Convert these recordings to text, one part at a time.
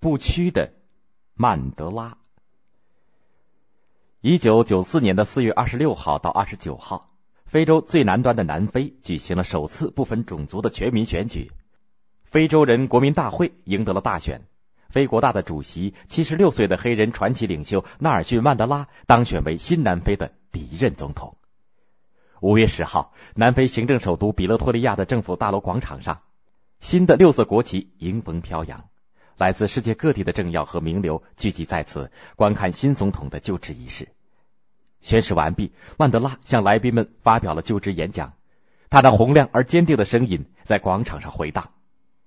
不屈的曼德拉。1994年的4月26号到29号，非洲最南端的南非举行了首次不分种族的全民选举。非洲人国民大会赢得了大选，非国大的主席76岁的黑人传奇领袖纳尔逊·曼德拉当选为新南非的第一任总统。5月10号，南非行政首都比勒托利亚的政府大楼广场上，新的6色国旗迎风飘扬，来自世界各地的政要和名流聚集在此，观看新总统的就职仪式。宣誓完毕，曼德拉向来宾们发表了就职演讲，他那洪亮而坚定的声音在广场上回荡。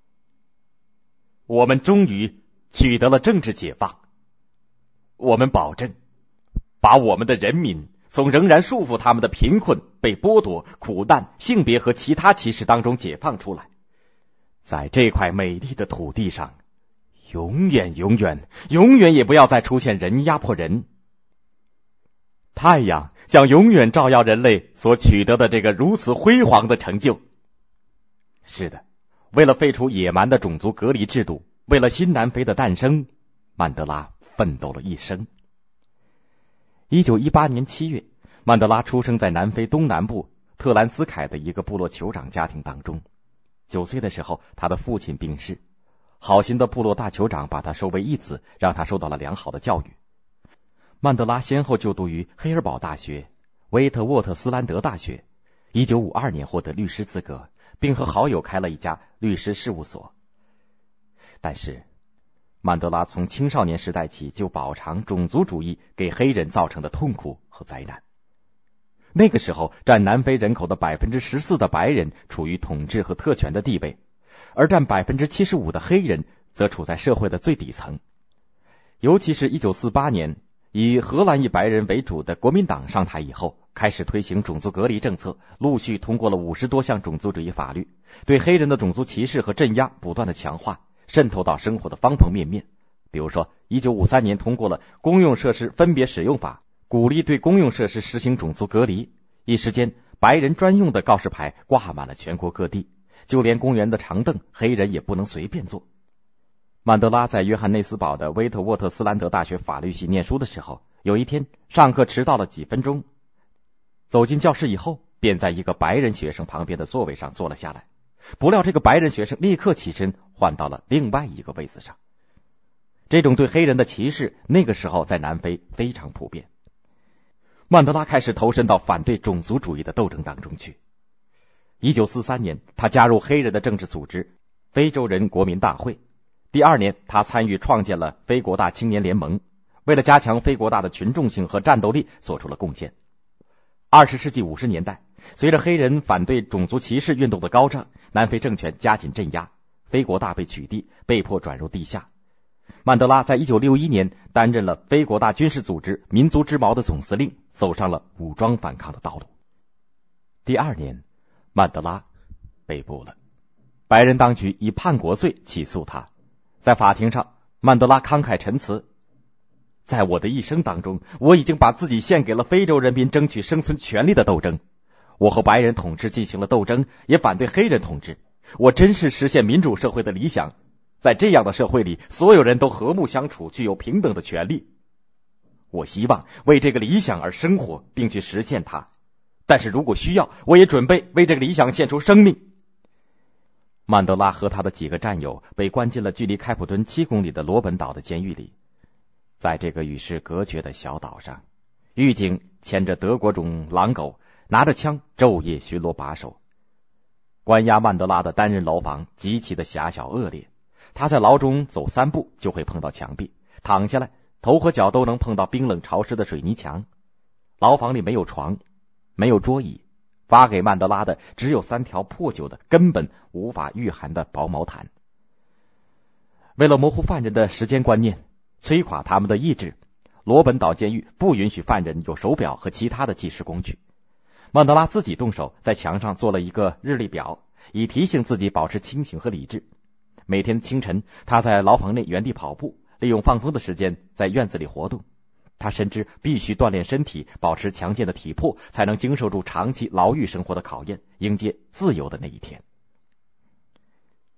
我们终于取得了政治解放，我们保证把我们的人民从仍然束缚他们的贫困、被剥夺、苦难、性别和其他歧视当中解放出来。在这块美丽的土地上，永远也不要再出现人压迫人。太阳将永远照耀人类所取得的这个如此辉煌的成就。是的，为了废除野蛮的种族隔离制度，为了新南非的诞生，曼德拉奋斗了一生。1918年7月，曼德拉出生在南非东南部特兰斯凯的一个部落酋长家庭当中。9岁的时候，他的父亲病逝，好心的部落大酋长把他收为义子，让他受到了良好的教育。曼德拉先后就读于黑尔堡大学、威特沃特斯兰德大学，1952年获得律师资格，并和好友开了一家律师事务所。但是曼德拉从青少年时代起就饱尝种族主义给黑人造成的痛苦和灾难。那个时候，占南非人口的 14% 的白人处于统治和特权的地位，而占 75% 的黑人则处在社会的最底层。尤其是1948年以荷兰裔白人为主的国民党上台以后，开始推行种族隔离政策，陆续通过了50多项种族主义法律，对黑人的种族歧视和镇压不断的强化，渗透到生活的方方面面。比如说1953年通过了公用设施分别使用法，鼓励对公用设施实行种族隔离，一时间白人专用的告示牌挂满了全国各地，就连公园的长凳黑人也不能随便坐。曼德拉在约翰内斯堡的威特沃特斯兰德大学法律系念书的时候，有一天上课迟到了几分钟，走进教室以后，便在一个白人学生旁边的座位上坐了下来。不料这个白人学生立刻起身换到了另外一个位子上。这种对黑人的歧视那个时候在南非非常普遍。曼德拉开始投身到反对种族主义的斗争当中去。1943年，他加入黑人的政治组织非洲人国民大会。第2年，他参与创建了非国大青年联盟，为了加强非国大的群众性和战斗力做出了贡献。20世纪50年代，随着黑人反对种族歧视运动的高涨，南非政权加紧镇压，非国大被取缔，被迫转入地下。曼德拉在1961年担任了非国大军事组织民族之矛的总司令，走上了武装反抗的道路。第2年，曼德拉被捕了，白人当局以叛国罪起诉他。在法庭上，曼德拉慷慨陈词，在我的一生当中，我已经把自己献给了非洲人民争取生存权利的斗争。我和白人统治进行了斗争，也反对黑人统治。我真是实现民主社会的理想，在这样的社会里，所有人都和睦相处，具有平等的权利。我希望为这个理想而生活，并去实现它。但是如果需要，我也准备为这个理想献出生命。曼德拉和他的几个战友被关进了距离开普敦7公里的罗本岛的监狱里。在这个与世隔绝的小岛上，狱警牵着德国种狼狗，拿着枪昼夜巡逻把守。关押曼德拉的单人牢房极其的狭小恶劣，他在牢中走3步就会碰到墙壁，躺下来头和脚都能碰到冰冷潮湿的水泥墙。牢房里没有床，没有桌椅，发给曼德拉的只有3条破旧的根本无法御寒的薄毛毯。为了模糊犯人的时间观念，摧垮他们的意志，罗本岛监狱不允许犯人有手表和其他的计时工具。曼德拉自己动手在墙上做了一个日历表，以提醒自己保持清醒和理智。每天清晨，他在牢房内原地跑步，利用放风的时间在院子里活动。他深知必须锻炼身体，保持强健的体魄，才能经受住长期牢狱生活的考验，迎接自由的那一天。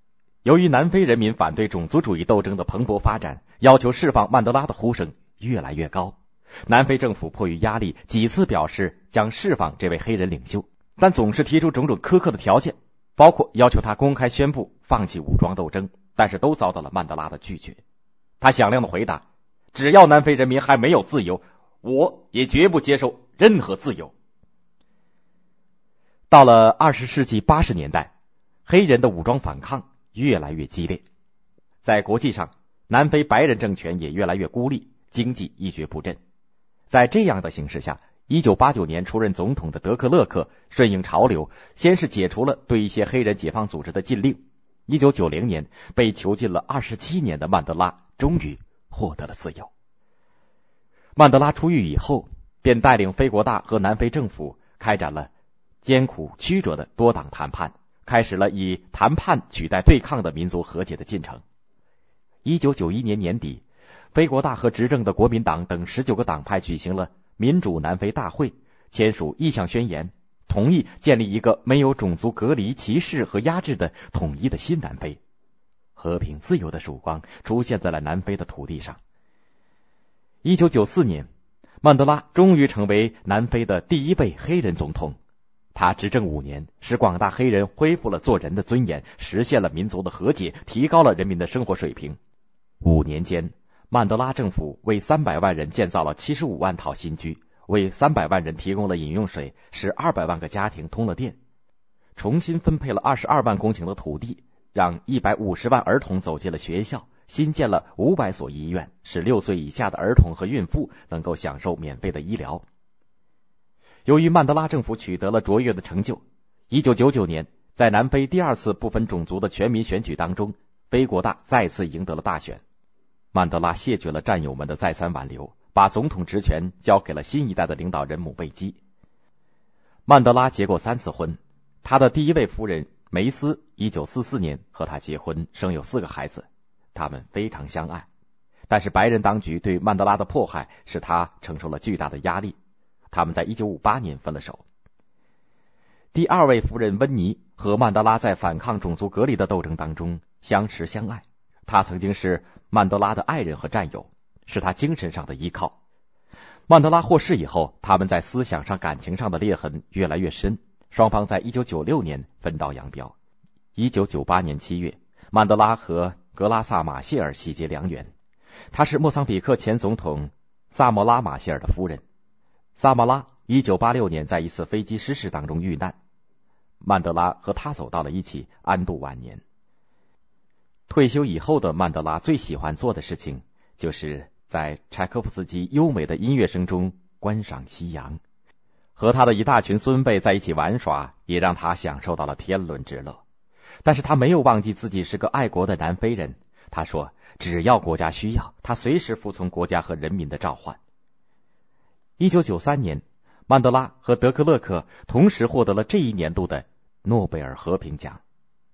由于南非人民反对种族主义斗争的蓬勃发展，要求释放曼德拉的呼声越来越高。南非政府迫于压力，几次表示将释放这位黑人领袖，但总是提出种种苛刻的条件，包括要求他公开宣布放弃武装斗争，但是都遭到了曼德拉的拒绝。他响亮的回答：只要南非人民还没有自由，我也绝不接受任何自由。到了20世纪80年代，黑人的武装反抗越来越激烈，在国际上，南非白人政权也越来越孤立，经济一蹶不振。在这样的形势下，1989年出任总统的德克勒克顺应潮流，先是解除了对一些黑人解放组织的禁令。1990年被囚禁了27年的曼德拉终于获得了自由。曼德拉出狱以后，便带领非国大和南非政府开展了艰苦曲折的多党谈判，开始了以谈判取代对抗的民族和解的进程。1991年年底，非国大和执政的国民党等19个党派举行了民主南非大会，签署意向宣言，同意建立一个没有种族隔离、歧视和压制的统一的新南非。和平自由的曙光出现在了南非的土地上。1994年，曼德拉终于成为南非的第一位黑人总统。他执政5年，使广大黑人恢复了做人的尊严，实现了民族的和解，提高了人民的生活水平。5年间，曼德拉政府为300万人建造了75万套新居，为300万人提供了饮用水，使200万个家庭通了电，重新分配了22万公顷的土地，让150万儿童走进了学校，新建了500所医院，使6岁以下的儿童和孕妇能够享受免费的医疗。由于曼德拉政府取得了卓越的成就，1999年在南非第2次不分种族的全民选举当中，非国大再次赢得了大选。曼德拉谢绝了战友们的再三挽留，把总统职权交给了新一代的领导人姆贝基。曼德拉结过3次婚，他的第一位夫人梅斯1944年和他结婚，生有4个孩子，他们非常相爱。但是白人当局对曼德拉的迫害使他承受了巨大的压力，他们在1958年分了手。第2位夫人温妮和曼德拉在反抗种族隔离的斗争当中相识相爱，他曾经是曼德拉的爱人和战友，是他精神上的依靠。曼德拉获释以后，他们在思想上、感情上的裂痕越来越深，双方在1996年分道扬镳。1998年7月，曼德拉和格拉萨马谢尔喜结良缘，她是莫桑比克前总统萨莫拉马谢尔的夫人。萨莫拉1986年在一次飞机失事当中遇难，曼德拉和他走到了一起，安度晚年。退休以后的曼德拉最喜欢做的事情，就是在柴可夫斯基优美的音乐声中观赏夕阳。和他的一大群孙辈在一起玩耍，也让他享受到了天伦之乐。但是他没有忘记自己是个爱国的南非人，他说只要国家需要，他随时服从国家和人民的召唤。1993年，曼德拉和德克勒克同时获得了这一年度的诺贝尔和平奖。